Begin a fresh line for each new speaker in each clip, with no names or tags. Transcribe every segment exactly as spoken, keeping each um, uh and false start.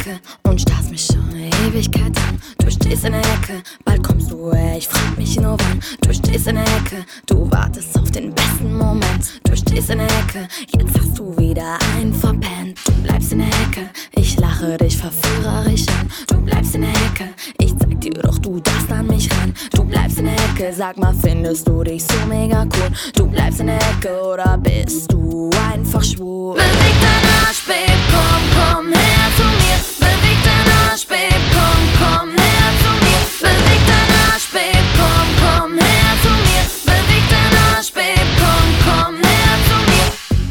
Ecke und starrst mich schon eine Ewigkeit an. Du stehst in der Ecke, bald kommst du her, ich frag mich nur wann. Du stehst in der Ecke, du wartest auf den besten Moment. Du stehst in der Ecke, jetzt hast du wieder einen verpennt. Du bleibst in der Ecke, ich lache dich verführerisch an. Du bleibst in der Ecke, ich zeig dir doch, du darfst an mich ran. Du bleibst in der Ecke, sag mal, findest du dich so mega cool? Du bleibst in der Ecke oder bist du einfach schwul?
Beweg dein Arsch, Babe, komm, komm her zu mir. Beweg dein Arsch, Babe, komm, komm her zu mir. Beweg dein Arsch, Babe, komm, komm her zu mir. Beweg dein Arsch, Babe, komm, komm her zu mir.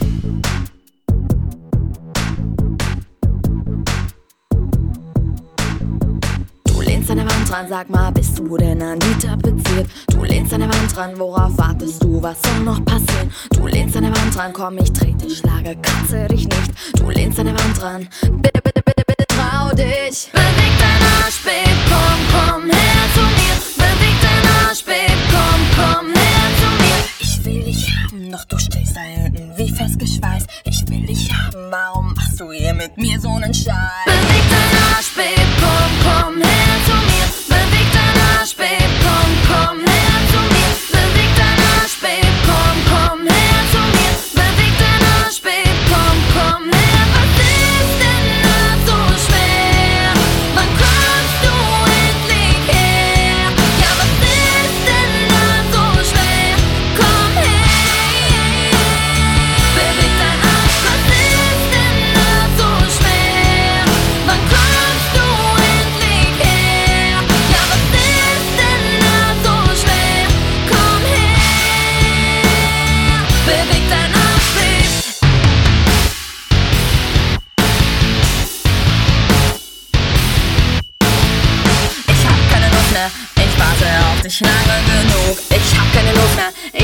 Du lehnst an der Wand dran, sag mal, bist du denn an die tapeziert? Du lehnst an der Wand dran, worauf wartest du, was soll noch passieren? Du lehnst an der Wand dran, komm, ich trete, schlage, kratze dich nicht. Du lehnst an der Wand dran, bitte, bitte, bitte, bitte, trau dich.
Beweg dein Arsch, Babe, komm, komm her zu mir. Beweg dein Arsch, Babe, komm, komm her zu mir.
Ich will dich haben, doch du stehst da hinten wie festgeschweißt. Ich will dich haben, warum machst du hier mit mir so nen Scheiß?
Beweg dein Arsch, Babe, komm, komm her zu mir. Beweg dein Arsch, Babe, komm, komm her zu mir. Beweg dein Arsch, Babe, komm, komm her zu mir. Beweg dein Arsch, Babe, komm, komm her. Was ist denn da so schwer? Wann kommst du endlich her? Ja, was ist denn da so schwer? Komm her. Beweg dein Arsch, was ist denn da so schwer? Wann kommst du endlich her? Ja, was ist denn da so schwer? Komm her. Beweg dein Arsch, Babe.
Ich hab keine Lust mehr, ich warte auf dich lange genug. Ich hab keine Lust mehr,